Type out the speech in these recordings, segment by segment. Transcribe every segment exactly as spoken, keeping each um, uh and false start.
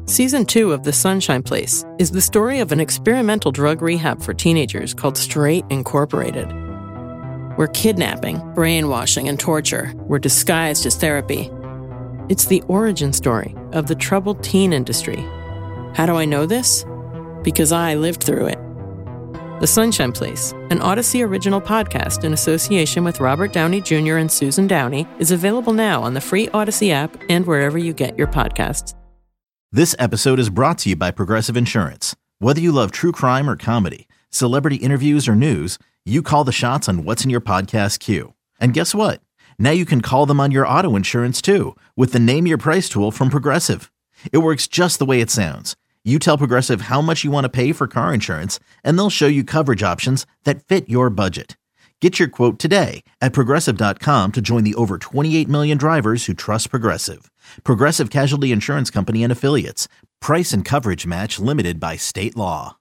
Season two of The Sunshine Place is the story of an experimental drug rehab for teenagers called Straight Incorporated, where kidnapping, brainwashing, and torture were disguised as therapy. It's the origin story of the troubled teen industry. How do I know this? Because I lived through it. The Sunshine Place, an Odyssey original podcast in association with Robert Downey Junior and Susan Downey, is available now on the free Odyssey app and wherever you get your podcasts. This episode is brought to you by Progressive Insurance. Whether you love true crime or comedy, celebrity interviews or news, you call the shots on what's in your podcast queue. And guess what? Now you can call them on your auto insurance too with the Name Your Price tool from Progressive. It works just the way it sounds. You tell Progressive how much you want to pay for car insurance, and they'll show you coverage options that fit your budget. Get your quote today at Progressive dot com to join the over twenty-eight million drivers who trust Progressive. Progressive Casualty Insurance Company and Affiliates. Price and coverage match limited by state law.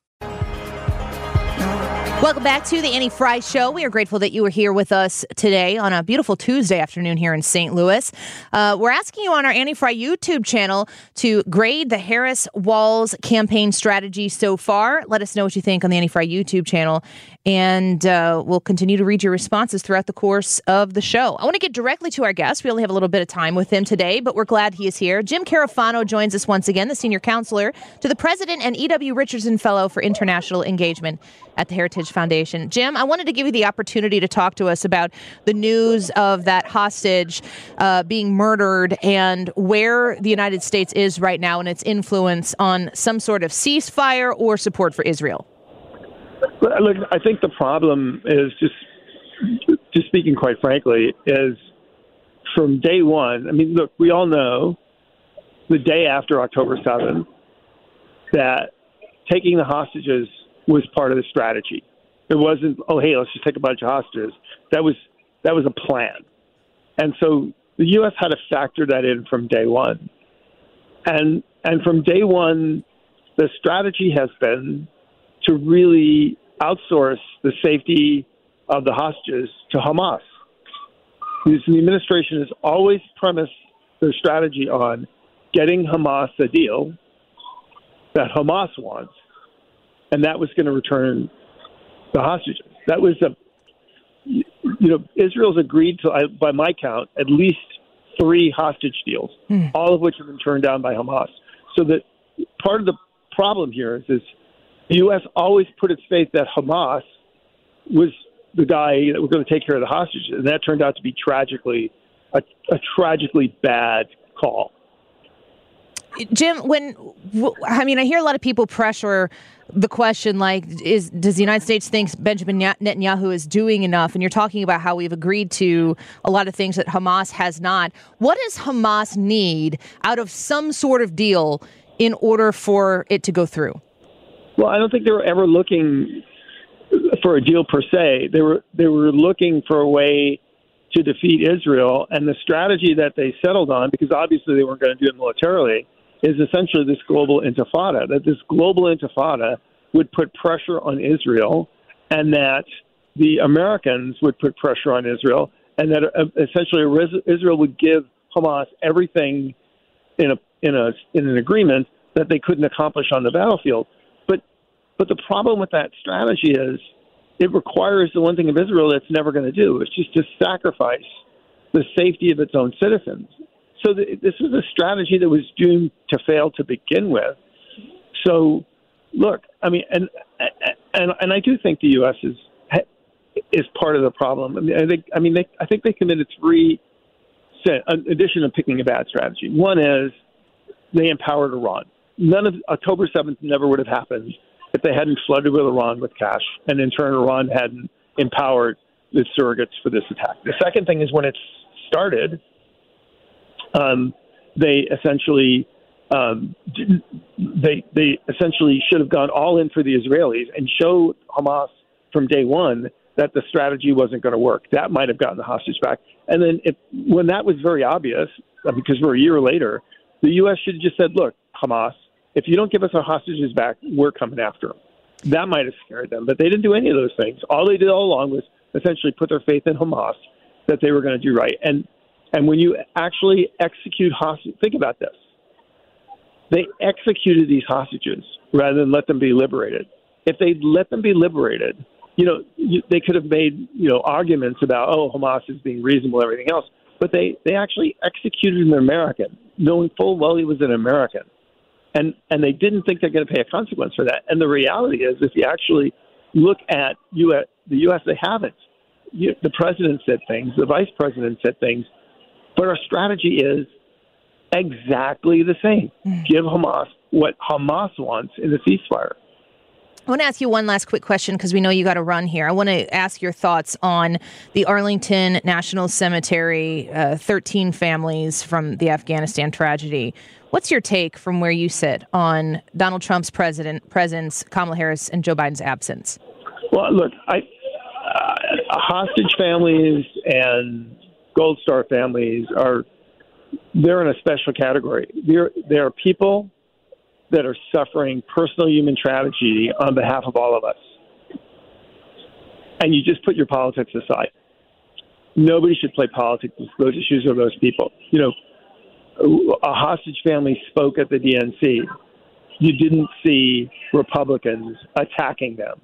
Welcome back to the Annie Frey Show. We are grateful that you are here with us today on a beautiful Tuesday afternoon here in Saint Louis. Uh, we're asking you on our Annie Frey YouTube channel to grade the Harris-Walz campaign strategy so far. Let us know what you think on the Annie Frey YouTube channel, and uh, we'll continue to read your responses throughout the course of the show. I want to get directly to our guest. We only have a little bit of time with him today, but we're glad he is here. Jim Carafano joins us once again, the senior counselor to the president and E W. Richardson Fellow for International Engagement at the Heritage Foundation. Jim, I wanted to give you the opportunity to talk to us about the news of that hostage uh, being murdered and where the United States is right now and its influence on some sort of ceasefire or support for Israel. Look, I think the problem is just, just speaking quite frankly, is from day one. I mean, look, we all know the day after October seventh that taking the hostages was part of the strategy. It wasn't, oh, hey, let's just take a bunch of hostages. That was that was a plan. And so the U S had to factor that in from day one. And and from day one, the strategy has been to really outsource the safety of the hostages to Hamas. The administration has always premised their strategy on getting Hamas a deal that Hamas wants, and that was going to return the hostages. That was a, you know, Israel's agreed to, by my count, at least three hostage deals, mm. all of which have been turned down by Hamas. So that part of the problem here is, is the U S always put its faith that Hamas was the guy that was going to take care of the hostages, and that turned out to be tragically a, a tragically bad call. Jim, when I mean, I hear a lot of people pressure the question, like, is does the United States think Benjamin Netanyahu is doing enough? And you're talking about how we've agreed to a lot of things that Hamas has not. What does Hamas need out of some sort of deal in order for it to go through? Well, I don't think they were ever looking for a deal per se. They were they were looking for a way to defeat Israel, and the strategy that they settled on, because obviously they weren't going to do it militarily, is essentially this global intifada, that this global intifada would put pressure on Israel, and that the Americans would put pressure on Israel, and that uh, essentially Israel would give Hamas everything in a in a in an agreement that they couldn't accomplish on the battlefield. But but the problem with that strategy is it requires the one thing of Israel that's never going to do. It's just to sacrifice the safety of its own citizens. So th- this was a strategy that was doomed to fail to begin with. So, look, I mean, and and and I do think the U S is is part of the problem. I mean, I think I mean they, I think they committed three, in addition to picking a bad strategy. One is they empowered Iran. None of October seventh never would have happened if they hadn't flooded with Iran with cash, and in turn Iran hadn't empowered the surrogates for this attack. The second thing is when it started, um, they essentially um, didn't, they they essentially should have gone all in for the Israelis and showed Hamas from day one that the strategy wasn't going to work. That might have gotten the hostage back. And then if, when that was very obvious, because we're a year later, the U S should have just said, look, Hamas, if you don't give us our hostages back, we're coming after them. That might have scared them, but they didn't do any of those things. All they did all along was essentially put their faith in Hamas that they were going to do right. And and when you actually execute hostage, think about this. they executed these hostages rather than let them be liberated. If they'd let them be liberated, you know, you, they could have made, you know, arguments about, oh, Hamas is being reasonable and everything else. But they, they actually executed an American, knowing full well he was an American. And and they didn't think they're going to pay a consequence for that. And the reality is, if you actually look at U S, the U S, they haven't. You, the president said things, the vice president said things, but our strategy is exactly the same. Mm. Give Hamas what Hamas wants in the ceasefire. I want to ask you one last quick question because we know you got to run here. I want to ask your thoughts on the Arlington National Cemetery, uh, thirteen families from the Afghanistan tragedy. What's your take from where you sit on Donald Trump's president presence, Kamala Harris, and Joe Biden's absence? Well, look, I, uh, hostage families and Gold Star families are they're in a special category. They're, they are people that are suffering personal human tragedy on behalf of all of us. And you just put your politics aside. Nobody should play politics with those issues or those people. You know, a hostage family spoke at the D N C. You didn't see Republicans attacking them.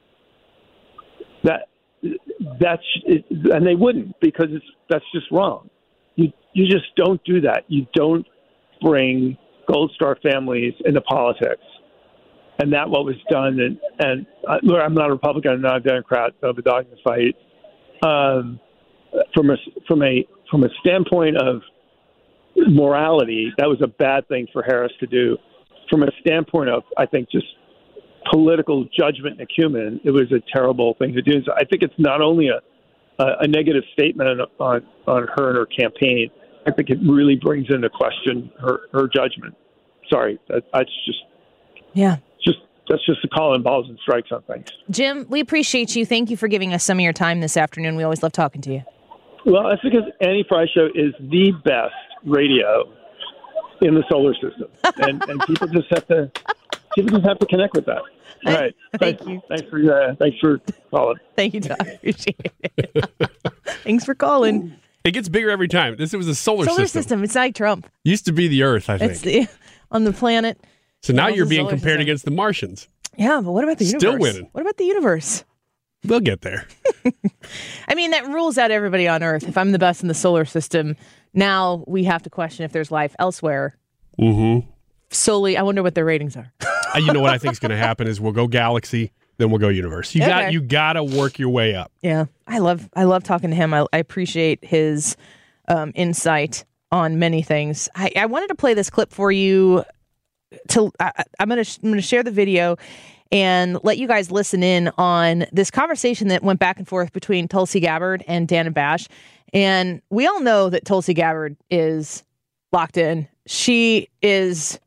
That that's and they wouldn't because it's that's just wrong. You you just don't do that. You don't bring Gold Star families into politics, and that what was done. And and uh, look, I'm not a Republican, I'm not a Democrat. I have a dog in the fight. Um, from a from a from a standpoint of morality, that was a bad thing for Harris to do. From a standpoint of, I think, just political judgment and acumen, it was a terrible thing to do. So I think it's not only a a, a negative statement on, on on her and her campaign. I think it really brings into question her, her judgment. Sorry, that, that's just yeah, just that's just a call in balls and strikes on things. Jim, we appreciate you. Thank you for giving us some of your time this afternoon. We always love talking to you. Well, that's because Annie Frey Show is the best radio in the solar system, and, and people just have to people just have to connect with that. All right, thank thanks, you. Thanks for uh, thanks for calling. Thank you, Doc. Appreciate it. Thanks for calling. It gets bigger every time. This was a solar, solar system. system. It's like Trump. Used to be the Earth, I think. It's the, on the planet. So now you're being compared system. against the Martians. Yeah, but what about the universe? Still winning. What about the universe? They'll get there. I mean, that rules out everybody on Earth. If I'm the best in the solar system, now we have to question if there's life elsewhere. Mm-hmm. Solely, I wonder what their ratings are. uh, you know what I think is going to happen is we'll go galaxy, then we'll go universe. You okay. got you got to work your way up. Yeah, I love I love talking to him. I, I appreciate his um, insight on many things. I, I wanted to play this clip for you. To I, I'm gonna I'm gonna share the video and let you guys listen in on this conversation that went back and forth between Tulsi Gabbard and Dana Bash. And we all know that Tulsi Gabbard is locked in. She is.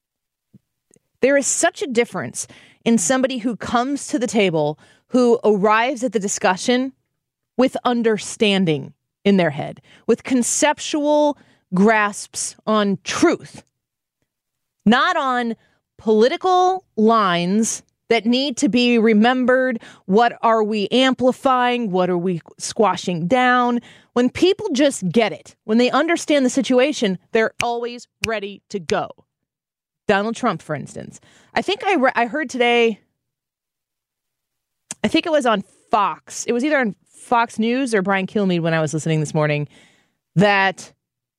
There is such a difference in somebody who comes to the table, who arrives at the discussion with understanding in their head, with conceptual grasps on truth, not on political lines that need to be remembered. What are we amplifying? What are we squashing down? When people just get it, when they understand the situation, they're always ready to go. Donald Trump, for instance. I think I, re- I heard today, I think it was on Fox. It was either on Fox News or Brian Kilmeade when I was listening this morning, that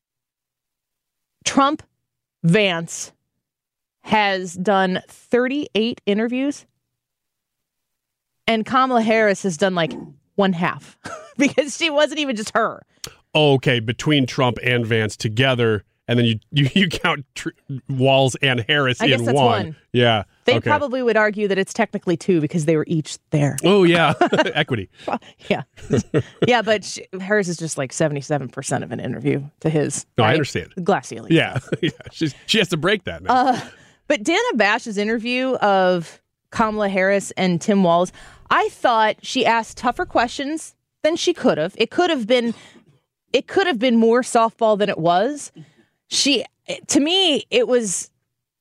Trump Vance has done thirty-eight interviews and Kamala Harris has done like one half because she wasn't even just her. Okay, between Trump and Vance together, and then you you, you count tr- Walz and Harris I in guess that's one. one. Yeah. They okay. probably would argue that it's technically two because they were each there. Oh, yeah. Equity. Yeah. Yeah, but she, hers is just like seventy-seven percent of an interview to his. No, right? I understand. Glass ceiling. Yeah. yeah. She's, she has to break that now. Uh, but Dana Bash's interview of Kamala Harris and Tim Walz, I thought she asked tougher questions than she could have. It could have been, it could have been more softball than it was. She, to me, it was.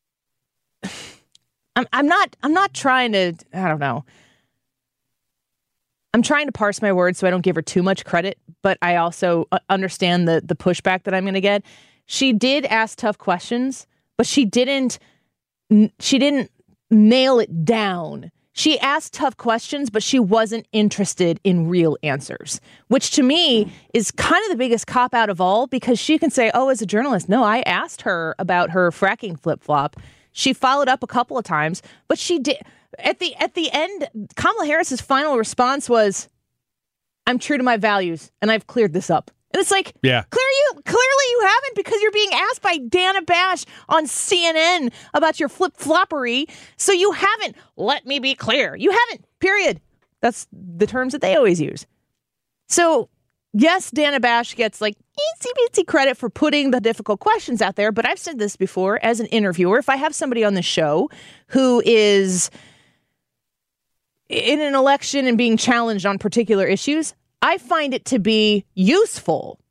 I'm, I'm not. I'm not trying to. I don't know. I'm trying to parse my words so I don't give her too much credit, but I also understand the the pushback that I'm going to get. She did ask tough questions, but she didn't, she didn't nail it down. She asked tough questions, but she wasn't interested in real answers, which to me is kind of the biggest cop-out of all, because she can say, oh, as a journalist, no, I asked her about her fracking flip-flop. She followed up a couple of times, but she did. At the at the end, Kamala Harris's final response was, I'm true to my values, and I've cleared this up. And it's like, yeah. clear you, clearly you haven't, because you're being asked by Dana Bash on C N N about your flip-floppery. So you haven't. Let me be clear. You haven't, period. That's the terms that they always use. So, yes, Dana Bash gets like itsy-bitsy credit for putting the difficult questions out there. But I've said this before as an interviewer. If I have somebody on the show who is in an election and being challenged on particular issues, I find it to be useful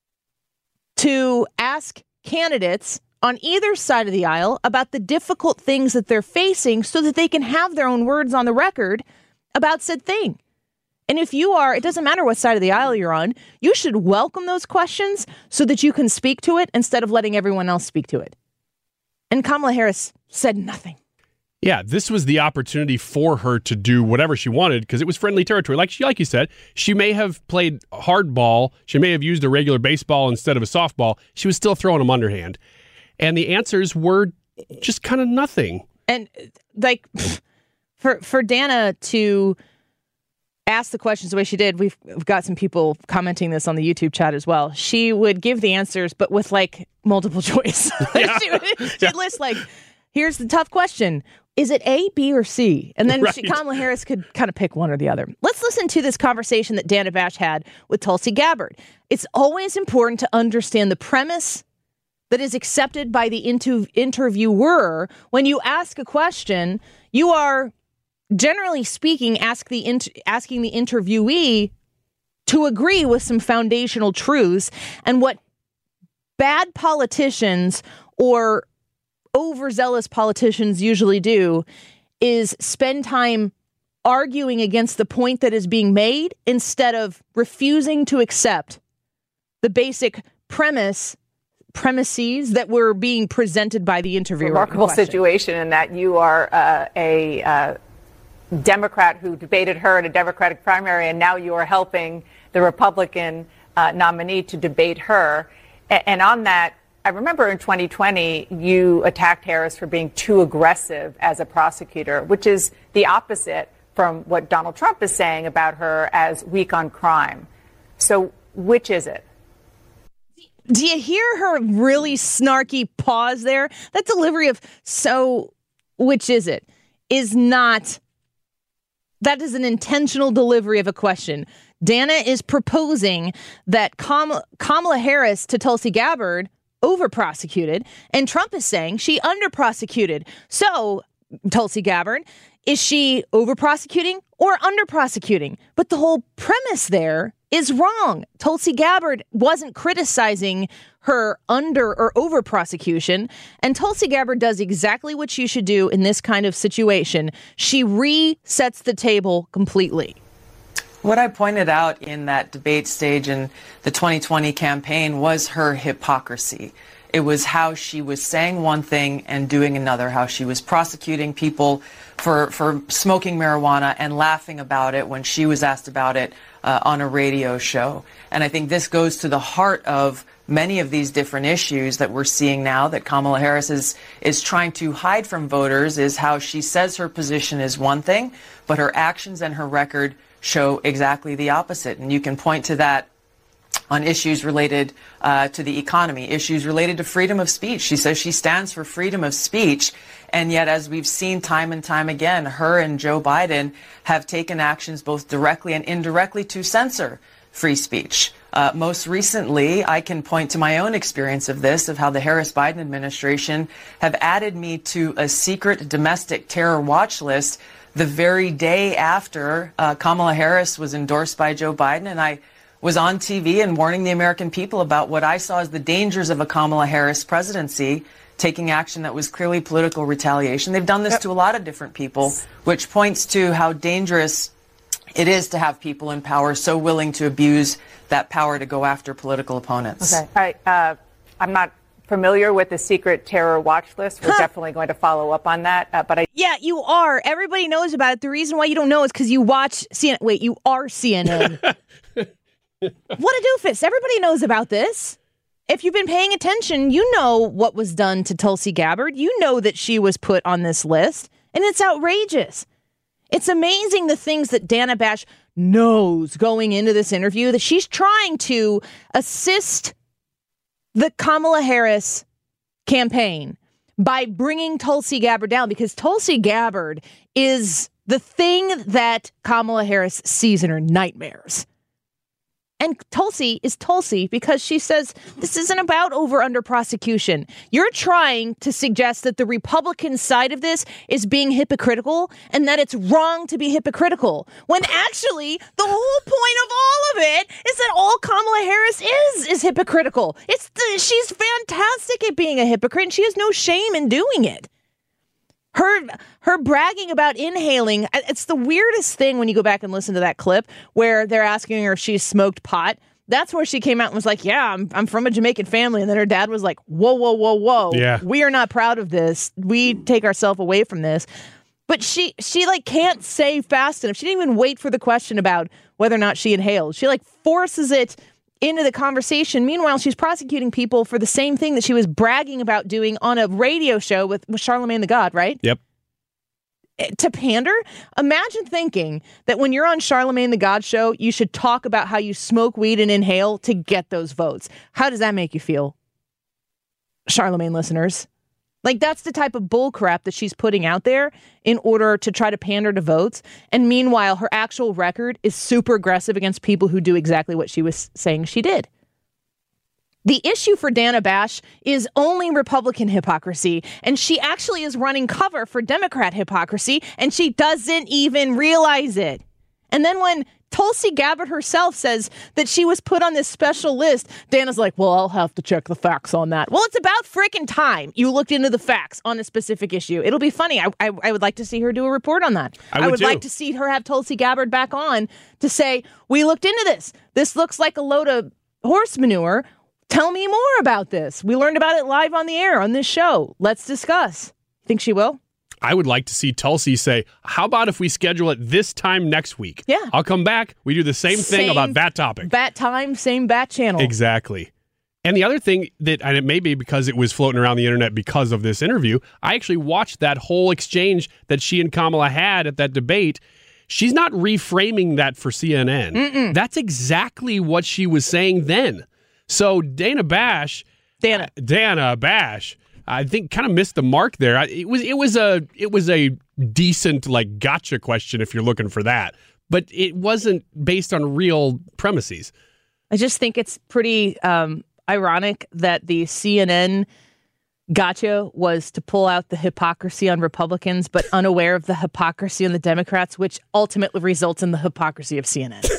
to ask candidates on either side of the aisle about the difficult things that they're facing so that they can have their own words on the record about said thing. And if you are, it doesn't matter what side of the aisle you're on, you should welcome those questions so that you can speak to it instead of letting everyone else speak to it. And Kamala Harris said nothing. Yeah, this was the opportunity for her to do whatever she wanted because it was friendly territory. Like she, like you said, she may have played hardball. She may have used a regular baseball instead of a softball. She was still throwing them underhand. And the answers were just kind of nothing. And like for for Dana to ask the questions the way she did, we've, we've got some people commenting this on the YouTube chat as well. She would give the answers, but with like multiple choice. Yeah. she would, she'd yeah. list like, here's the tough question. Is it A, B, or C? And then right. she, Kamala Harris could kind of pick one or the other. Let's listen to this conversation that Dana Bash had with Tulsi Gabbard. It's always important to understand the premise that is accepted by the inter- interviewer. When you ask a question, you are, generally speaking, ask the inter- asking the interviewee to agree with some foundational truths. And what bad politicians or overzealous politicians usually do is spend time arguing against the point that is being made instead of refusing to accept the basic premise premises that were being presented by the interviewer. Remarkable situation in that you are uh, a uh, Democrat who debated her in a Democratic primary, and now you are helping the Republican uh, nominee to debate her. A- and on that, I remember in twenty twenty, you attacked Harris for being too aggressive as a prosecutor, which is the opposite from what Donald Trump is saying about her as weak on crime. So which is it? Do you hear her really snarky pause there? That delivery of so which is it is not, that is an intentional delivery of a question. Dana is proposing that Kam- Kamala Harris to Tulsi Gabbard over-prosecuted, and Trump is saying she under-prosecuted. So, Tulsi Gabbard, is she over-prosecuting or under-prosecuting? But the whole premise there is wrong. Tulsi Gabbard wasn't criticizing her under or over prosecution, and Tulsi Gabbard does exactly what you should do in this kind of situation. She resets the table completely. What I pointed out in that debate stage in the twenty twenty campaign was her hypocrisy. It was how she was saying one thing and doing another, how she was prosecuting people for, for smoking marijuana and laughing about it when she was asked about it uh, on a radio show. And I think this goes to the heart of many of these different issues that we're seeing now that Kamala Harris is, is trying to hide from voters, is how she says her position is one thing, but her actions and her record show exactly the opposite. And you can point to that on issues related uh, to the economy, issues related to freedom of speech. She says she stands for freedom of speech. And yet, as we've seen time and time again, her and Joe Biden have taken actions both directly and indirectly to censor free speech. Uh, most recently, I can point to my own experience of this, of how the Harris-Biden administration have added me to a secret domestic terror watch list the very day after uh, Kamala Harris was endorsed by Joe Biden, and I was on T V and warning the American people about what I saw as the dangers of a Kamala Harris presidency, taking action that was clearly political retaliation. They've done this yep. to a lot of different people, which points to how dangerous it is to have people in power so willing to abuse that power to go after political opponents. Okay. I, uh, I'm not familiar with the secret terror watch list. We're huh. definitely going to follow up on that. Uh, but I yeah, you are. Everybody knows about it. The reason why you don't know is because you watch C N N. Wait, you are C N N. What a doofus. Everybody knows about this. If you've been paying attention, you know what was done to Tulsi Gabbard. You know that she was put on this list, and it's outrageous. It's amazing the things that Dana Bash knows going into this interview, that she's trying to assist the Kamala Harris campaign by bringing Tulsi Gabbard down, because Tulsi Gabbard is the thing that Kamala Harris sees in her nightmares. And Tulsi is Tulsi because she says this isn't about over-under prosecution. You're trying to suggest that the Republican side of this is being hypocritical and that it's wrong to be hypocritical, when actually the whole point of all of it is that all Kamala Harris is is hypocritical. It's the, she's fantastic at being a hypocrite, and she has no shame in doing it. Her her bragging about inhaling, it's the weirdest thing when you go back and listen to that clip where they're asking her if she's smoked pot. That's where she came out and was like, yeah, I'm I'm from a Jamaican family. And then her dad was like, whoa, whoa, whoa, whoa. Yeah. We are not proud of this. We take ourselves away from this. But she, she like can't say fast enough. She didn't even wait for the question about whether or not she inhaled. She like forces it into the conversation. Meanwhile, she's prosecuting people for the same thing that she was bragging about doing on a radio show with, with Charlamagne the God, right? Yep. To pander? Imagine thinking that when you're on Charlamagne the God show, you should talk about how you smoke weed and inhale to get those votes. How does that make you feel, Charlamagne listeners? Like, that's the type of bullcrap that she's putting out there in order to try to pander to votes. And meanwhile, her actual record is super aggressive against people who do exactly what she was saying she did. The issue for Dana Bash is only Republican hypocrisy, and she actually is running cover for Democrat hypocrisy, and she doesn't even realize it. And then when Tulsi Gabbard herself says that she was put on this special list, Dana's like, well, I'll have to check the facts on that. Well, it's about freaking time you looked into the facts on a specific issue. It'll be funny. I, I, I would like to see her do a report on that. I would, I would too. like to see her have Tulsi Gabbard back on to say, we looked into this. This looks like a load of horse manure. Tell me more about this. We learned about it live on the air on this show. Let's discuss. Think she will? I would like to see Tulsi say, how about if we schedule it this time next week? Yeah. I'll come back. We do the same, same thing about that topic. Bat time, same bat channel. Exactly. And the other thing that, and it may be because it was floating around the internet because of this interview, I actually watched that whole exchange that she and Kamala had at that debate. She's not reframing that for C N N. Mm-mm. That's exactly what she was saying then. So Dana Bash, Dana, uh, Dana Bash, I think kind of missed the mark there. I, it was it was a it was a decent like gotcha question if you're looking for that, but it wasn't based on real premises. I just think it's pretty um, ironic that the C N N gotcha was to pull out the hypocrisy on Republicans, but unaware of the hypocrisy on the Democrats, which ultimately results in the hypocrisy of C N N.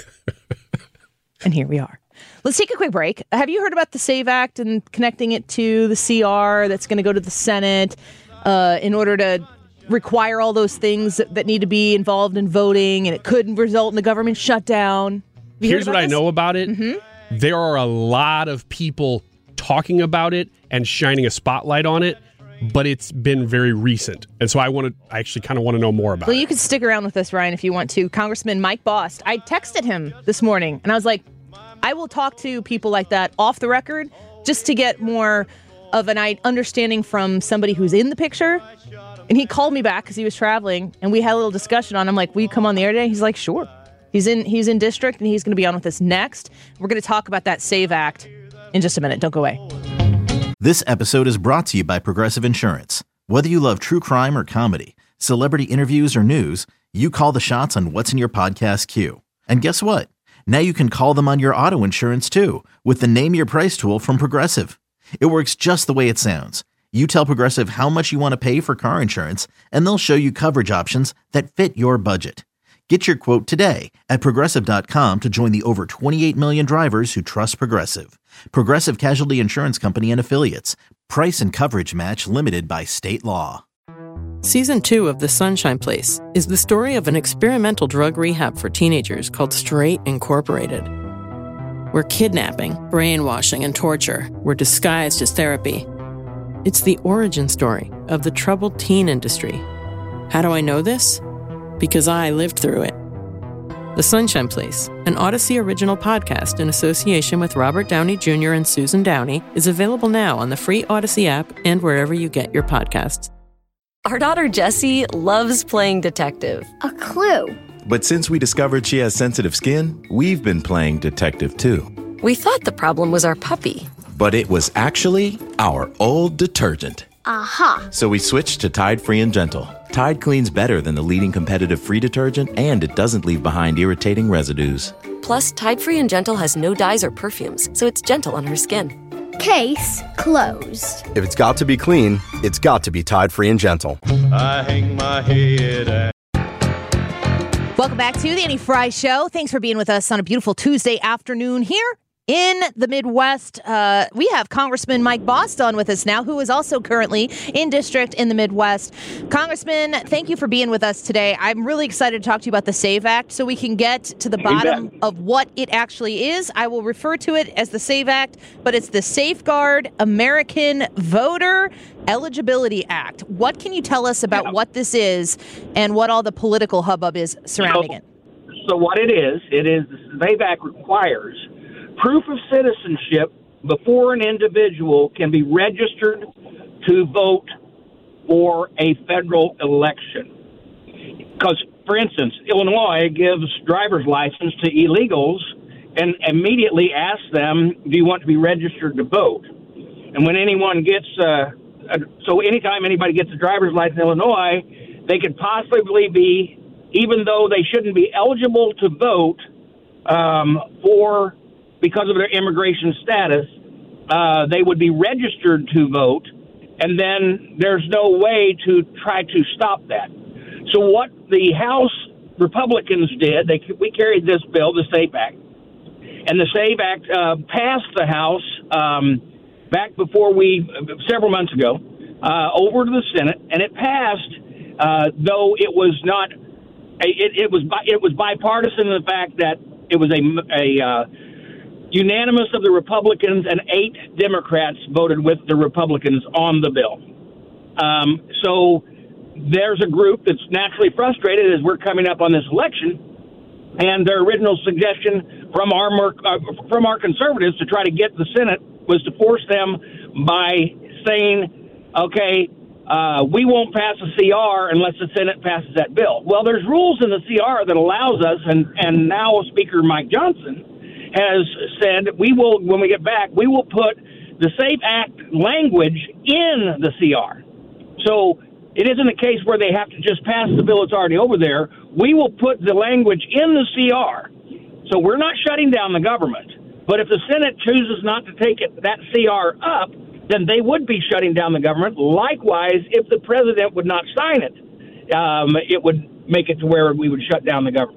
And here we are. Let's take a quick break. Have you heard about the SAVE Act and connecting it to the C R that's going to go to the Senate uh, in order to require all those things that, that need to be involved in voting, and it could result in the government shutdown? Here's what this? I know about it. Mm-hmm. There are a lot of people talking about it and shining a spotlight on it, but it's been very recent. And so I want to, I actually kind of want to know more about well, it. Well, you can stick around with us, Ryan, if you want to. Congressman Mike Bost, I texted him this morning, and I was like, I will talk to people like that off the record just to get more of an understanding from somebody who's in the picture. And he called me back because he was traveling, and we had a little discussion on. I'm like, will you come on the air today? He's like, sure. He's in he's in district, and he's going to be on with us next. We're going to talk about that SAVE Act in just a minute. Don't go away. This episode is brought to you by Progressive Insurance. Whether you love true crime or comedy, celebrity interviews or news, you call the shots on what's in your podcast queue. And guess what? Now you can call them on your auto insurance too with the Name Your Price tool from Progressive. It works just the way it sounds. You tell Progressive how much you want to pay for car insurance, and they'll show you coverage options that fit your budget. Get your quote today at Progressive dot com to join the over twenty-eight million drivers who trust Progressive. Progressive Casualty Insurance Company and Affiliates. Price and coverage match limited by state law. Season two of The Sunshine Place is the story of an experimental drug rehab for teenagers called Straight Incorporated, where kidnapping, brainwashing, and torture were disguised as therapy. It's the origin story of the troubled teen industry. How do I know this? Because I lived through it. The Sunshine Place, an Odyssey original podcast in association with Robert Downey Junior and Susan Downey, is available now on the free Odyssey app and wherever you get your podcasts. Our daughter Jessie loves playing detective. A clue. But since we discovered she has sensitive skin, we've been playing detective too. We thought the problem was our puppy. But it was actually our old detergent. Aha. So we switched to Tide Free and Gentle. Tide cleans better than the leading competitive free detergent, and it doesn't leave behind irritating residues. Plus, Tide Free and Gentle has no dyes or perfumes, so it's gentle on her skin. Case closed. If it's got to be clean, it's got to be Tide Free and Gentle. I hang my head at Welcome back to the Annie Fry Show. Thanks for being with us on a beautiful Tuesday afternoon here in the Midwest. Uh, we have Congressman Mike Bost on with us now, who is also currently in district in the Midwest. Congressman, thank you for being with us today. I'm really excited to talk to you about the SAVE Act so we can get to the bottom of what it actually is. I will refer to it as the SAVE Act, but it's the Safeguard American Voter Eligibility Act. What can you tell us about yeah. what this is and what all the political hubbub is surrounding so, it? So what it is, it is the SAVE Act requires proof of citizenship before an individual can be registered to vote for a federal election. Because, for instance, Illinois gives driver's license to illegals and immediately asks them, do you want to be registered to vote? And when anyone gets, uh, a, so anytime anybody gets a driver's license in Illinois, they could possibly be, even though they shouldn't be eligible to vote um, for because of their immigration status, uh, they would be registered to vote, and then there's no way to try to stop that. So what the House Republicans did, they we carried this bill, the SAVE Act, and the SAVE Act uh, passed the House um, back before we, several months ago, uh, over to the Senate, and it passed, uh, though it was not, it, it was it was bipartisan in the fact that it was a, a uh, unanimous of the Republicans, and eight Democrats voted with the Republicans on the bill. Um, so there's a group that's naturally frustrated as we're coming up on this election, and their original suggestion from our uh, from our conservatives to try to get the Senate was to force them by saying, okay, uh, we won't pass a C R unless the Senate passes that bill. Well, there's rules in the C R that allows us, and, and now Speaker Mike Johnson has said we will, when we get back, we will put the SAFE Act language in the C R. So it isn't a case where they have to just pass the bill that's already over there. We will put the language in the C R. So we're not shutting down the government. But if the Senate chooses not to take it, that C R up, then they would be shutting down the government. Likewise, if the president would not sign it, um, it would make it to where we would shut down the government.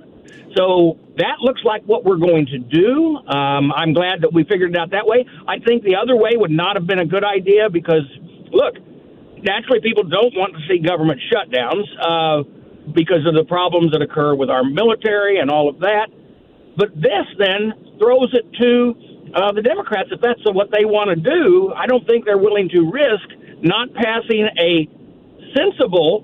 So that looks like what we're going to do. Um, I'm glad that we figured it out that way. I think the other way would not have been a good idea because, look, naturally people don't want to see government shutdowns uh, because of the problems that occur with our military and all of that. But this then throws it to uh, the Democrats. If that's what they want to do, I don't think they're willing to risk not passing a sensible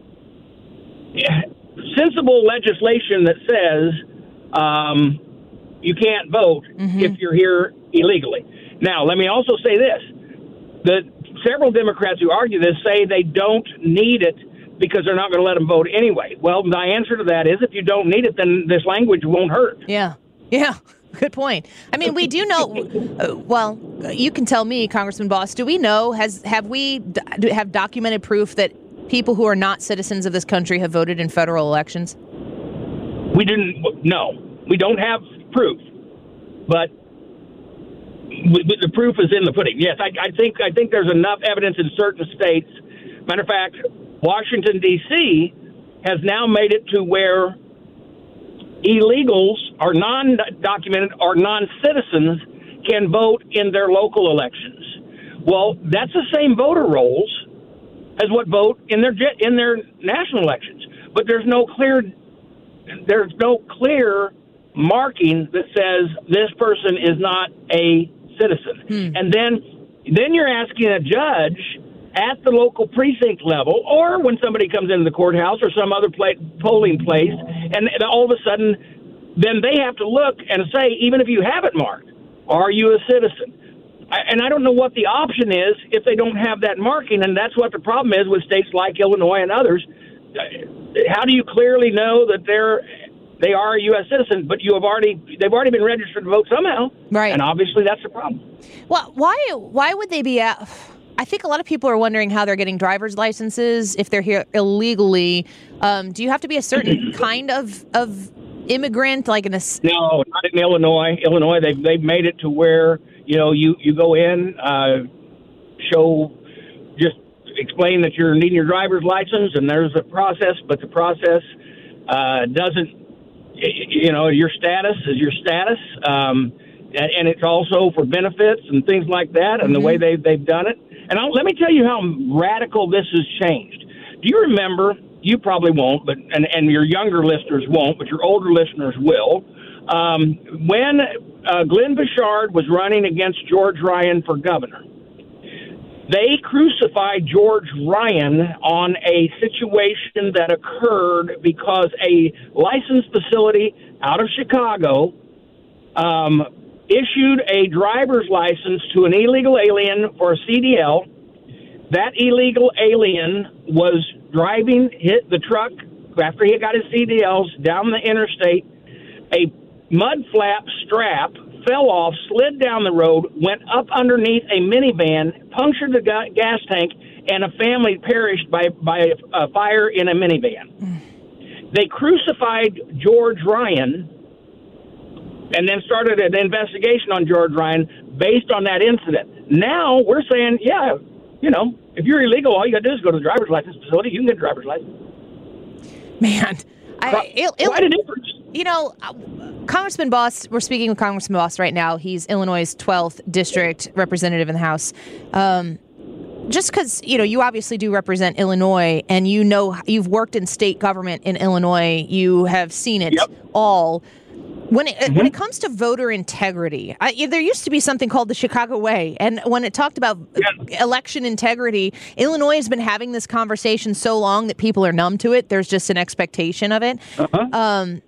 sensible legislation that says um, you can't vote mm-hmm. if you're here illegally. Now, let me also say this. The several Democrats who argue this say they don't need it because they're not going to let them vote anyway. Well, my answer to that is if you don't need it, then this language won't hurt. Yeah. Yeah. Good point. I mean, we do know, uh, well, you can tell me, Congressman Bost, do we know, has have we do, have documented proof that people who are not citizens of this country have voted in federal elections? We didn't, no. We don't have proof, but we, the proof is in the pudding. Yes, I, I think I think there's enough evidence in certain states. Matter of fact, Washington, D C has now made it to where illegals or non-documented or non-citizens can vote in their local elections. Well, that's the same voter rolls as what vote in their in their national elections, but there's no clear there's no clear marking that says this person is not a citizen. Hmm. And then then you're asking a judge at the local precinct level, or when somebody comes into the courthouse or some other pla- polling place, and all of a sudden, then they have to look and say, even if you have it marked, are you a citizen? I, and I don't know what the option is if they don't have that marking, and that's what the problem is with states like Illinois and others. How do you clearly know that they're they are a U S citizen, but you have already they've already been registered to vote somehow, right? And obviously that's the problem. Well, why why would they be at? I think a lot of people are wondering how they're getting driver's licenses if they're here illegally. Um, do you have to be a certain kind of of immigrant, like in a? No, not in Illinois. Illinois, they've they've made it to where you know you you go in, uh, show just. explain that you're needing your driver's license, and there's a process, but the process uh, doesn't, you know, your status is your status, um, and, and it's also for benefits and things like that, and mm-hmm. the way they, they've done it. And I'll, let me tell you how radical this has changed. Do you remember, you probably won't, but and, and your younger listeners won't, but your older listeners will, um, when uh, Glenn Bouchard was running against George Ryan for governor, they crucified George Ryan on a situation that occurred because a licensed facility out of Chicago um, issued a driver's license to an illegal alien for a C D L. That illegal alien was driving hit the truck after he got his C D Ls down the interstate. A mud flap strap fell off, slid down the road, went up underneath a minivan, punctured the ga- gas tank, and a family perished by, by a, a fire in a minivan. Mm. They crucified George Ryan and then started an investigation on George Ryan based on that incident. Now we're saying, yeah, you know, if you're illegal, all you got to do is go to the driver's license facility. You can get a driver's license. Man, I, it, it, quite a difference. You know, Congressman Boss, we're speaking with Congressman Boss right now. He's Illinois' twelfth district representative in the House. Um, just because, you know, you obviously do represent Illinois and you know, you've worked in state government in Illinois. You have seen it yep. all. When it, mm-hmm. when it comes to voter integrity, I, there used to be something called the Chicago Way. And when it talked about yeah. election integrity, Illinois has been having this conversation so long that people are numb to it. There's just an expectation of it. Uh-huh. Um,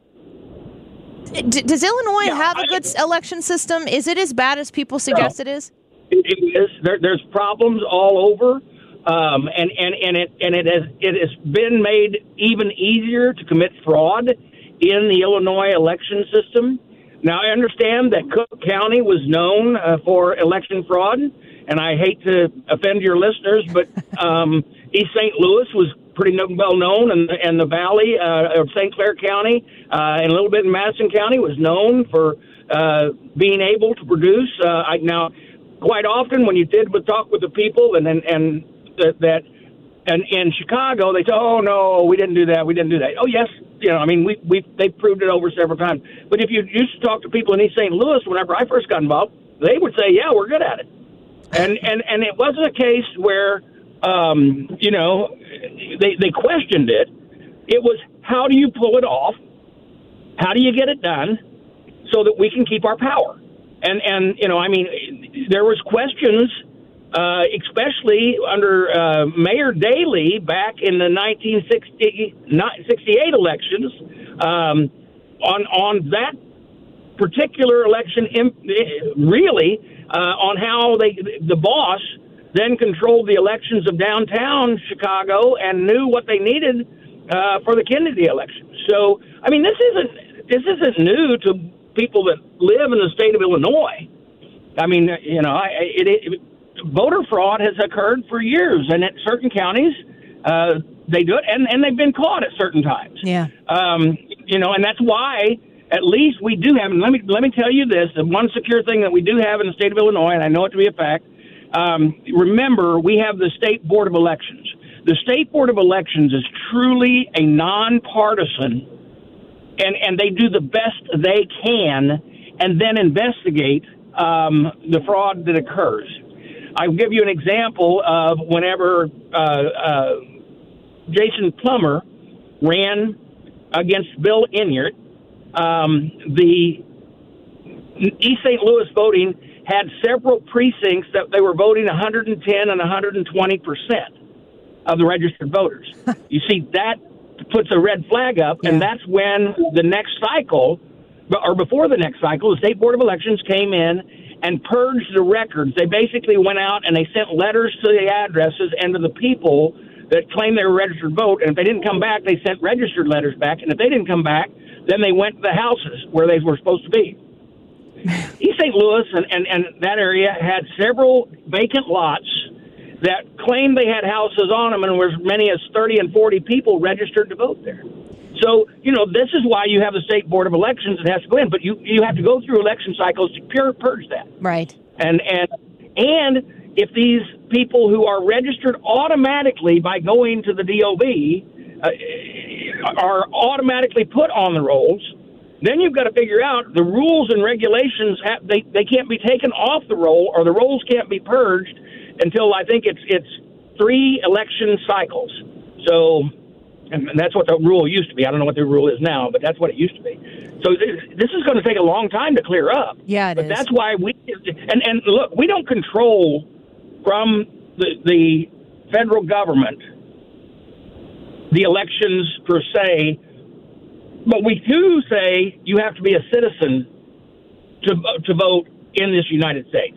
d- does Illinois yeah, have a good I, election system? Is it as bad as people suggest no, it is? It is. There, there's problems all over. Um, and, and, and it and it has it has been made even easier to commit fraud in the Illinois election system. Now, I understand that Cook County was known uh, for election fraud, and I hate to offend your listeners, but um, East Saint Louis was pretty well known, and, and the Valley uh, of Saint Clair County uh, and a little bit in Madison County was known for uh, being able to produce. Uh, I, now, quite often when you did with talk with the people and and, and that, that and in Chicago, they say, oh, no, we didn't do that, we didn't do that. Oh, yes. You know, I mean, we we they've proved it over several times. But if you used to talk to people in East Saint Louis, whenever I first got involved, they would say, "Yeah, we're good at it," and and and it wasn't a case where, um, you know, they they questioned it. It was, how do you pull it off? How do you get it done so that we can keep our power? And and you know, I mean, there was questions. Uh, especially under uh, Mayor Daley back in the nineteen sixty-eight elections, um, on on that particular election, really uh, on how they the boss then controlled the elections of downtown Chicago and knew what they needed uh, for the Kennedy election. So, I mean, this isn't this isn't new to people that live in the state of Illinois. I mean, you know, I, it. it voter fraud has occurred for years, and at certain counties, uh, they do it, and, and they've been caught at certain times. Yeah. Um, you know, and that's why at least we do have, and let me let me tell you this, the one secure thing that we do have in the state of Illinois, and I know it to be a fact, um, remember, we have the State Board of Elections. The State Board of Elections is truly a nonpartisan, and, and they do the best they can, and then investigate um, the fraud that occurs. I'll give you an example of whenever uh, uh, Jason Plummer ran against Bill Enyart, um, the East Saint Louis voting had several precincts that they were voting one hundred ten and one hundred twenty percent of the registered voters. You see, that puts a red flag up, yeah. and that's when the next cycle, or before the next cycle, the State Board of Elections came in and purged the records. They basically went out and they sent letters to the addresses and to the people that claimed they were registered vote, and if they didn't come back, they sent registered letters back, and if they didn't come back, then they went to the houses where they were supposed to be. East Saint Louis and, and, and that area had several vacant lots that claimed they had houses on them, and there was as many as thirty and forty people registered to vote there. So, you know, this is why you have the State Board of Elections that has to go in, but you, you have to go through election cycles to pure purge that. Right. And and and if these people who are registered automatically by going to the D O B uh, are automatically put on the rolls, then you've got to figure out the rules and regulations, have, they, they can't be taken off the roll, or the rolls can't be purged until I think it's it's three election cycles. So, and that's what the rule used to be. I don't know what the rule is now, but that's what it used to be. So this is going to take a long time to clear up. Yeah, it but is. That's why we, and, and look, we don't control from the, the federal government the elections per se, but we do say you have to be a citizen to to vote in this United States,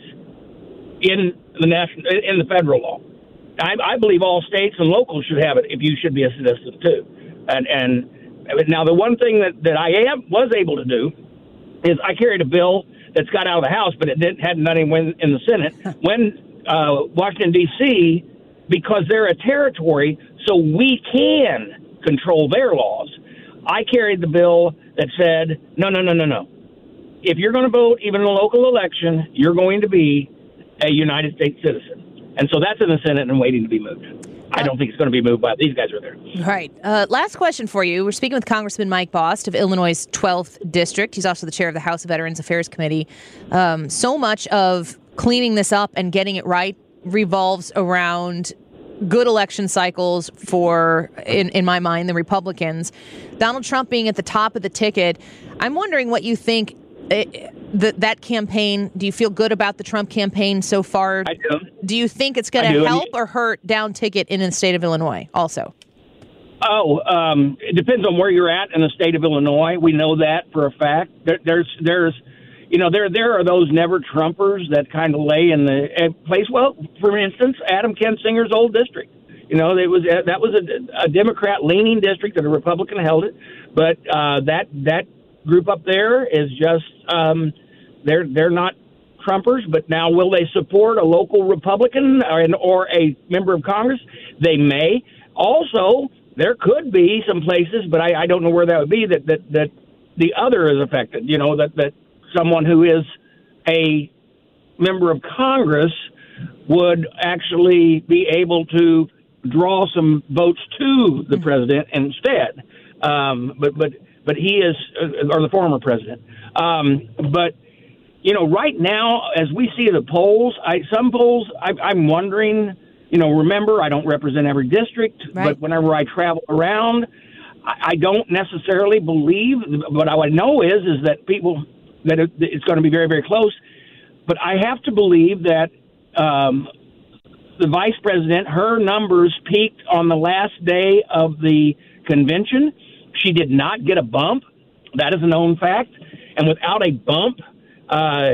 in the national, in the federal law. I, I believe all states and locals should have it. If you should be a citizen too, and and now the one thing that, that I am was able to do is I carried a bill that's got out of the House, but it didn't hadn't done anything in the Senate when uh, Washington D C because they're a territory, so we can control their laws. I carried the bill that said, no, no, no, no, no. If you're going to vote, even in a local election, you're going to be a United States citizen. And so that's in the Senate and waiting to be moved. I don't think it's going to be moved by these guys are there. Right. Uh, last question for you. We're speaking with Congressman Mike Bost of Illinois' twelfth District. He's also the chair of the House Veterans Affairs Committee. Um, so much of cleaning this up and getting it right revolves around good election cycles for, in, in my mind, the Republicans. Donald Trump being at the top of the ticket, I'm wondering what you think it, the, that campaign, do you feel good about the Trump campaign so far? I do. Do you think it's going to help or hurt down ticket in the state of Illinois also? Oh, um, it depends on where you're at in the state of Illinois. We know that for a fact. There, there's, there's, you know, there, there are those never Trumpers that kind of lay in the place. Well, for instance, Adam Kinzinger's old district. You know, it was that was a, a Democrat-leaning district that a Republican held it, but uh, that that group up there is just um, they're they're not Trumpers. But now, will they support a local Republican or, or a member of Congress? They may. Also, there could be some places, but I, I don't know where that would be, that, that, that the other is affected, you know, that, that someone who is a member of Congress would actually be able to draw some votes to the president instead. Um, but, but, but he is, or the former president. Um, but, you know, right now, as we see the polls, I, some polls, I, I'm wondering, you know, remember, I don't represent every district, right. But whenever I travel around, I, I don't necessarily believe. What I know is, is that people, that it, it's going to be very, very close. But I have to believe that um, the vice president, her numbers peaked on the last day of the convention. She did not get a bump. That is a known fact. And without a bump, uh,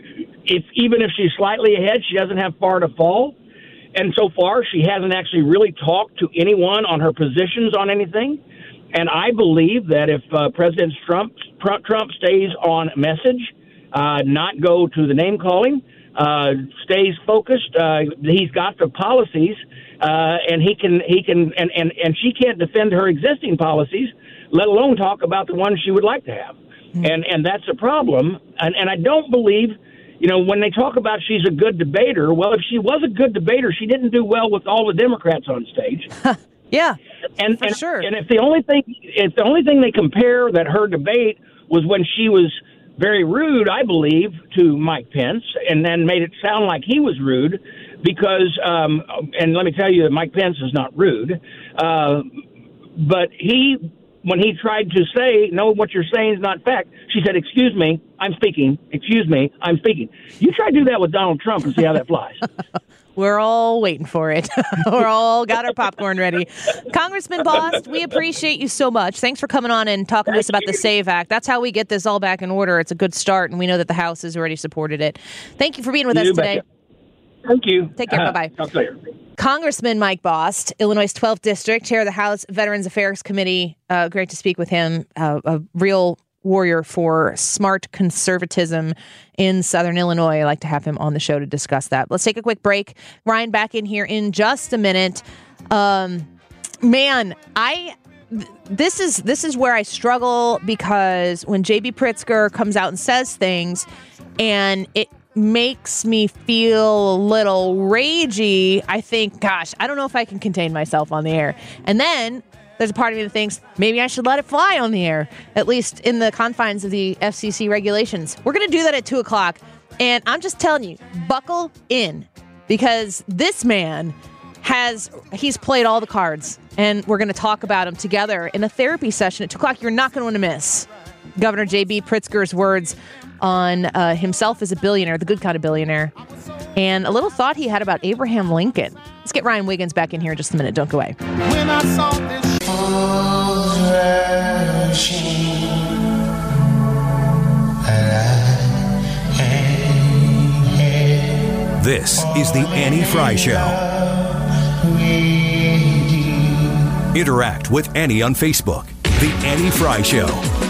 if even if she's slightly ahead, she doesn't have far to fall. And so far, she hasn't actually really talked to anyone on her positions on anything. And I believe that if uh, President Trump Trump stays on message, uh, not go to the name calling, uh, stays focused, uh, he's got the policies, uh, and he can he can and, and, and she can't defend her existing policies, let alone talk about the ones she would like to have. Mm-hmm. And and that's a problem. And and I don't believe. You know, when they talk about she's a good debater, well, if she was a good debater, she didn't do well with all the Democrats on stage. yeah, and for and, sure. And if the only thing, if the only thing they compare that her debate was when she was very rude, I believe, to Mike Pence, and then made it sound like he was rude, because, um, and let me tell you that Mike Pence is not rude, uh, but he when he tried to say, no, what you're saying is not fact, she said, excuse me, I'm speaking. Excuse me, I'm speaking. You try to do that with Donald Trump and see how that flies. We're all waiting for it. We're all got our popcorn ready. Congressman Bost, we appreciate you so much. Thanks for coming on and talking to us about the SAVE Act. That's how we get this all back in order. It's a good start, and we know that the House has already supported it. Thank you for being with us today. Thank you. Take care. Uh, Bye-bye. Talk later. Congressman Mike Bost, Illinois' twelfth District, Chair of the House Veterans Affairs Committee. Uh, great to speak with him. Uh, a real warrior for smart conservatism in Southern Illinois. I'd like to have him on the show to discuss that. Let's take a quick break. Ryan, back in here in just a minute. Um, man, I th- this is this is where I struggle, because when J B Pritzker comes out and says things, and it makes me feel a little ragey, I think, gosh, I don't know if I can contain myself on the air. And then there's a part of me that thinks maybe I should let it fly on the air, at least in the confines of the F C C regulations. We're going to do that at two o'clock. And I'm just telling you, buckle in, because this man has, he's played all the cards, and we're going to talk about him together in a therapy session at two o'clock. You're not going to want to miss Governor J B Pritzker's words on uh, himself as a billionaire, the good kind of billionaire, and a little thought he had about Abraham Lincoln. Let's get Ryan Wiggins back in here in just a minute. Don't go away. When I saw this This is the Annie Fry Show. Interact with Annie on Facebook. The Annie Fry Show.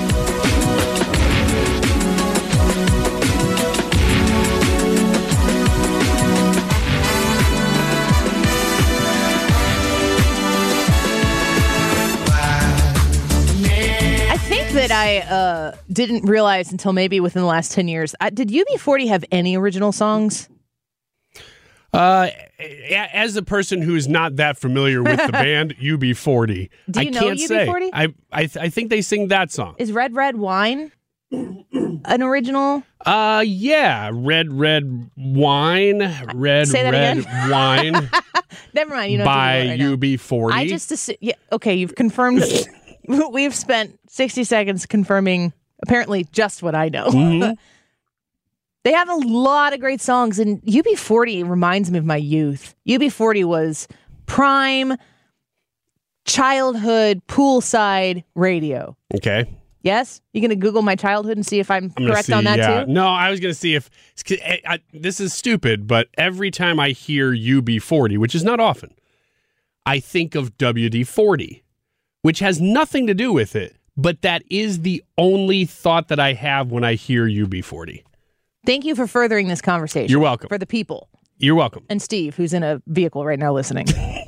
That I uh, didn't realize until maybe within the last ten years. I, did U B forty have any original songs? Uh, as a person who is not that familiar with the band U B forty, Do you I know can't U B forty? say. I I, th- I think they sing that song. Is Red Red Wine an original? Uh, yeah, Red Red Wine, Red Say that Red again? Wine. Never mind. You know by right U B forty. I just assu- yeah. Okay, you've confirmed. We've spent sixty seconds confirming apparently just what I know. Mm-hmm. They have a lot of great songs, and U B forty reminds me of my youth. U B forty was prime childhood poolside radio. Okay. Yes? You going to Google my childhood and see if I'm, I'm gonna correct see, on that yeah. too? No, I was going to see if I, I, this is stupid, but every time I hear U B forty, which is not often, I think of W D forty, which has nothing to do with it, but that is the only thought that I have when I hear U B forty. Thank you for furthering this conversation. You're welcome. For the people. You're welcome. And Steve, who's in a vehicle right now listening.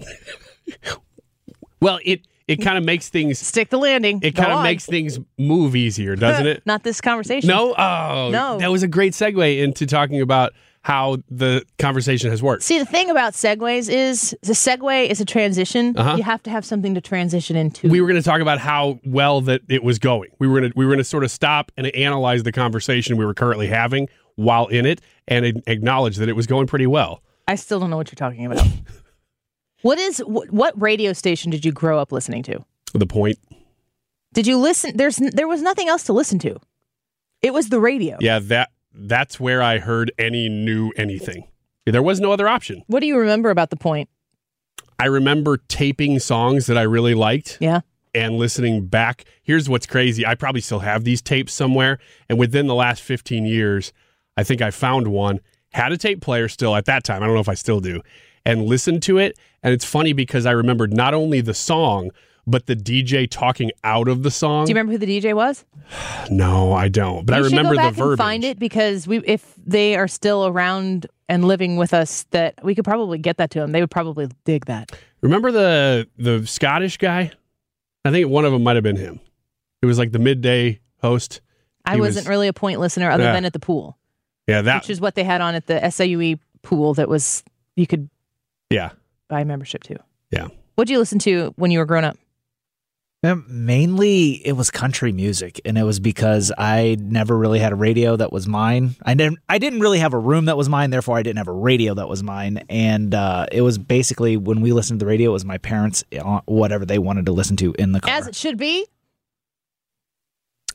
Well, it it kind of makes things... Stick the landing. It Go kind of on. makes things move easier, doesn't it? Not this conversation. No? Oh, No. That was a great segue into talking about how the conversation has worked. See, the thing about segues is the segue is a transition. Uh-huh. You have to have something to transition into. We were going to talk about how well that it was going. We were going to we were going to sort of stop and analyze the conversation we were currently having while in it, and a- acknowledge that it was going pretty well. I still don't know what you're talking about. What is what, what radio station did you grow up listening to? The Point. Did you listen? There's there was nothing else to listen to. It was the radio. Yeah, that that's where I heard any new anything. There was no other option. What do you remember about the Point? I remember taping songs that I really liked. Yeah. And listening back. Here's what's crazy. I probably still have these tapes somewhere. And within the last fifteen years, I think I found one. Had a tape player still at that time. I don't know if I still do. And listened to it. And it's funny because I remembered not only the song, but the D J talking out of the song. Do you remember who the D J was? No, I don't. But you I remember should go back the verbiage. and find it, because we, if they are still around and living with us, that we could probably get that to them. They would probably dig that. Remember the the Scottish guy? I think one of them might have been him. It was like the midday host. I He wasn't was, really a Point listener other Yeah. than at the pool. Yeah, that. Which is what they had on at the S A U E pool that was, you could Yeah. buy a membership to. Yeah. What did you listen to when you were growing up? Um, mainly, it was country music, and it was because I never really had a radio that was mine. I didn't. I didn't really have a room that was mine, therefore I didn't have a radio that was mine. And uh, it was basically when we listened to the radio, it was my parents, uh, whatever they wanted to listen to in the car. As it should be.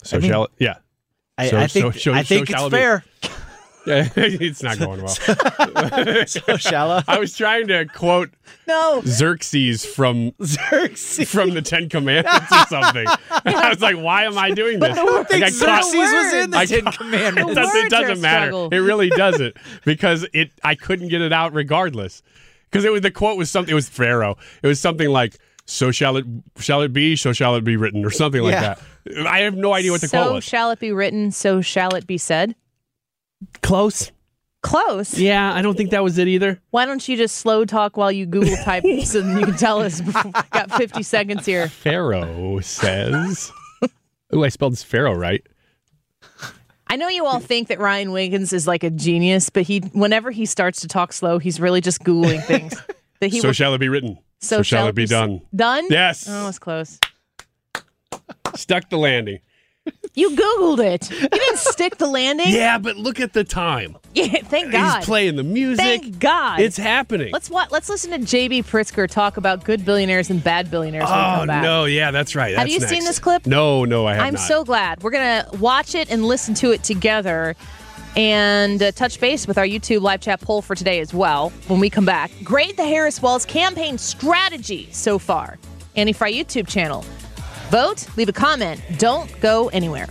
So I mean, shall it? Yeah. I, so, I think, so, so, I think so it's shall fair. It yeah, it's not going well. So shallow. I was trying to quote No. Xerxes from Xerxes from the Ten Commandments or something. And I was like, why am I doing this? I don't think I Xerxes was in the I Ten caught- Commandments. It doesn't, it Words are doesn't a matter. struggle. It really doesn't because it. I couldn't get it out regardless because it was the quote was something. It was Pharaoh. It was something like, "So shall it shall it be, so shall it be written," or something like Yeah. that. I have no idea what the so quote was. shall it be written, so shall it be said? Close. Close. Yeah, I don't think that was it either. Why don't you just slow talk while you Google type so that you can tell us? Got fifty seconds here. Pharaoh says. Ooh, I spelled Pharaoh right. I know you all think that Ryan Wiggins is like a genius, but he, whenever he starts to talk slow, he's really just Googling things. That he So will- shall it be written. So, shall it be done. Done? Yes. Oh, it's close. Stuck the landing. You Googled it. You didn't stick the landing. Yeah, but look at the time. Yeah, thank God. He's playing the music. Thank God. It's happening. Let's what? Let's listen to J B Pritzker talk about good billionaires and bad billionaires when we Oh, come back. no. Yeah, that's right. Have That's you next. seen this clip? No, no, I have I'm not. so glad. We're going to watch it and listen to it together and uh, touch base with our YouTube live chat poll for today as well when we come back. Grade the Harris Walls campaign strategy so far. Annie Fry YouTube channel. Vote, leave a comment. Don't go anywhere.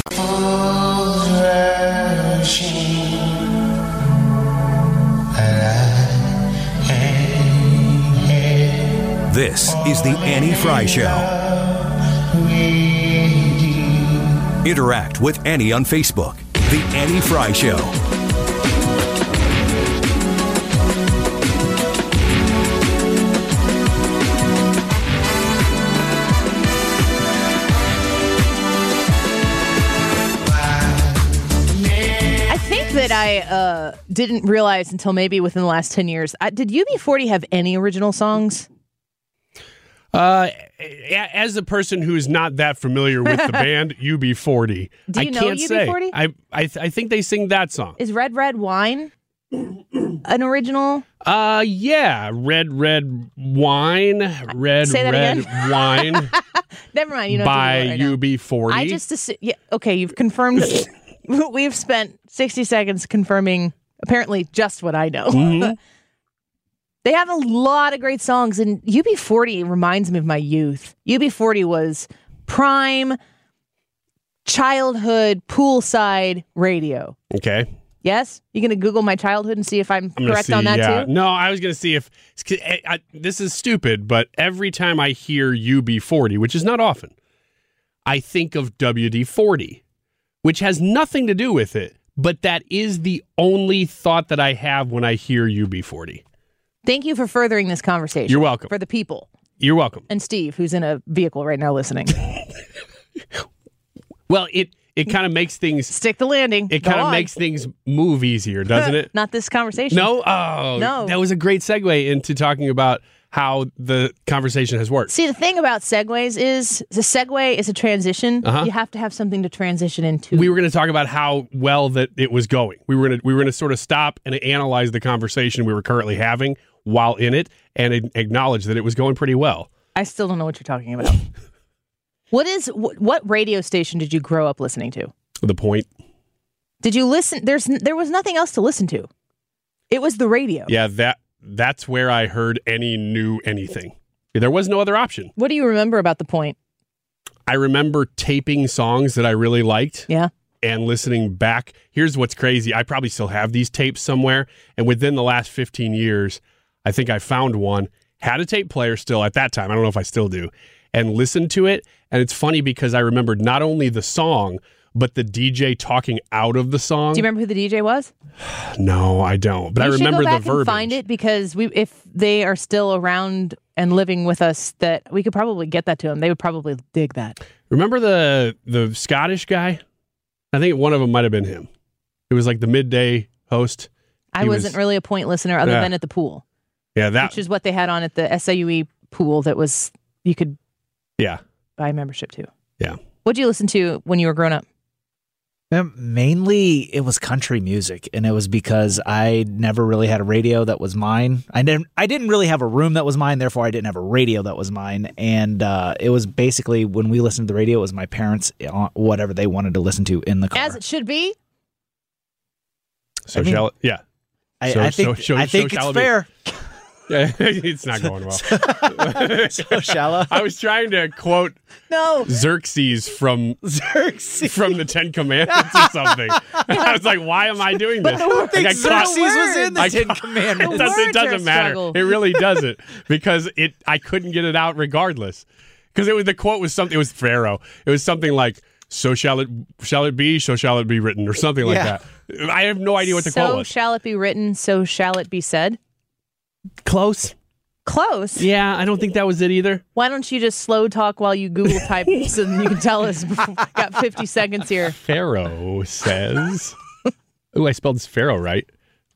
This is the Annie Fry Show. Interact with Annie on Facebook. The Annie Fry Show. I think that I uh, didn't realize until maybe within the last ten years. I, did U B forty have any original songs? Uh, a- as a person who's not that familiar with the band U B forty, Do you I know can't U B say. forty? I I, th- I think they sing that song. Is Red Red Wine an original? Uh, yeah, red red wine, red Say that red again. wine Never mind. You know by right U B forty. I just assu- yeah. Okay, you've confirmed. We've spent sixty seconds confirming apparently just what I know. Mhm. They have a lot of great songs, and U B forty reminds me of my youth. U B forty was prime childhood poolside radio. Okay. Yes? You going to Google my childhood and see if I'm, I'm gonna correct see, on that yeah. too? No, I was going to see if I, I, this is stupid, but every time I hear U B forty, which is not often, I think of W D forty, which has nothing to do with it, but that is the only thought that I have when I hear U B forty. Thank you for furthering this conversation. You're welcome. For the people. You're welcome. And Steve, who's in a vehicle right now listening. Well, it it kind of makes things stick the landing. It Go kind of on. makes things move easier, doesn't it? Not this conversation. No? Oh, No. that was a great segue into talking about how the conversation has worked. See, the thing about segues is the segue is a transition. Uh-huh. You have to have something to transition into. We were going to talk about how well that it was going. We were going to we were going to sort of stop and analyze the conversation we were currently having while in it and a- acknowledge that it was going pretty well. I still don't know what you're talking about. What is wh- what radio station did you grow up listening to? The point. Did you listen? There's n- there was nothing else to listen to. It was the radio. Yeah, that that's where I heard any new anything. There was no other option. What do you remember about the point? I remember taping songs that I really liked. Yeah. And listening back. Here's what's crazy. I probably still have these tapes somewhere. And within the last fifteen years, I think I found one. Had a tape player still at that time. I don't know if I still do. And listened to it. And it's funny because I remembered not only the song, but the D J talking out of the song. Do you remember who the D J was? No, I don't. But you I remember should go back the verbiage. and find it because we, if they are still around and living with us, that we could probably get that to them. They would probably dig that. Remember the the Scottish guy? I think one of them might have been him. It was like the midday host. I He wasn't was- really a point listener other Yeah. than at the pool, Yeah, that. which is what they had on at the S A U E pool. That was you could Yeah, buy membership to. yeah. What'd you listen to when you were growing up? Um, mainly, it was country music, and it was because I never really had a radio that was mine. I didn't. I didn't really have a room that was mine. Therefore, I didn't have a radio that was mine. And uh, it was basically when we listened to the radio, it was my parents, whatever they wanted to listen to in the car, as it should be. So I mean, shall it? Yeah. I, so, I think. So, so, I think so it's shall fair. It yeah, it's not going well. So shall I? I was trying to quote no Xerxes from Xerxes from the Ten Commandments or something. I was like, why am I doing this? I don't think like, Xerxes was in the I, Ten Commandments. It doesn't, it doesn't matter. Struggle. It really doesn't because it. I couldn't get it out regardless because it was the quote was something. It was Pharaoh. It was something like, "So shall it shall it be, so shall it be written," or something like Yeah. that. I have no idea what the so quote was. shall it be written, so shall it be said. Close. Close. Yeah, I don't think that was it either. Why don't you just slow talk while you Google type so you can tell us? Got fifty seconds here. Pharaoh says. Oh, I spelled Pharaoh right.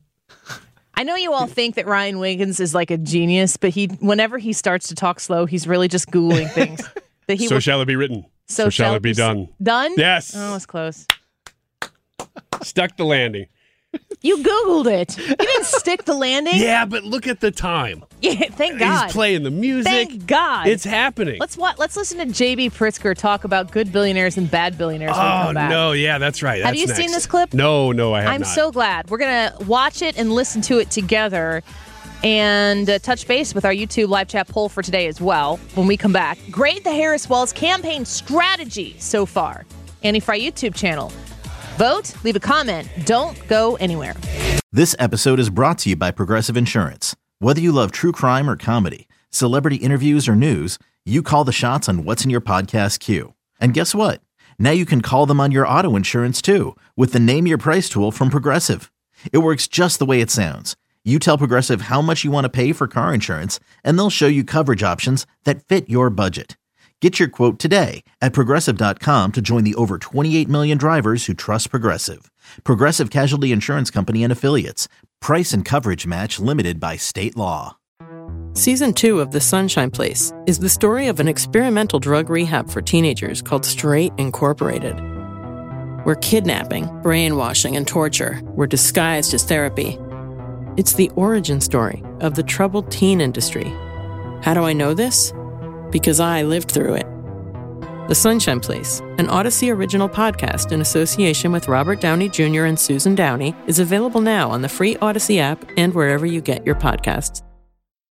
I know you all think that Ryan Wiggins is like a genius, but he, whenever he starts to talk slow, he's really just Googling things. That he so will, shall it be written. So, so shall it be s- done. Done? Yes. Oh, it's close. Stuck the landing. You Googled it. You didn't stick the landing. Yeah, but look at the time. Yeah, thank God. He's playing the music. Thank God. It's happening. Let's what? Let's listen to J B Pritzker talk about good billionaires and bad billionaires. when we Oh come back. no! Yeah, that's right. Have That's you next. seen this clip? No, no, I have I'm not. so glad. We're gonna watch it and listen to it together, and uh, touch base with our YouTube live chat poll for today as well. When we come back, grade the Harris Walls campaign strategy so far. Annie Fry YouTube channel. Vote. Leave a comment. Don't go anywhere. This episode is brought to you by Progressive Insurance. Whether you love true crime or comedy, celebrity interviews or news, you call the shots on what's in your podcast queue. And guess what? Now you can call them on your auto insurance too with the Name Your Price tool from Progressive. It works just the way it sounds. You tell Progressive how much you want to pay for car insurance, and they'll show you coverage options that fit your budget. Get your quote today at Progressive dot com to join the over twenty-eight million drivers who trust Progressive. Progressive Casualty Insurance Company and Affiliates. Price and coverage match limited by state law. Season two of The Sunshine Place is the story of an experimental drug rehab for teenagers called Straight Incorporated, where kidnapping, brainwashing, and torture were disguised as therapy. It's the origin story of the troubled teen industry. How do I know this? Because I lived through it. The Sunshine Place, an Odyssey original podcast in association with Robert Downey Junior and Susan Downey, is available now on the free Odyssey app and wherever you get your podcasts.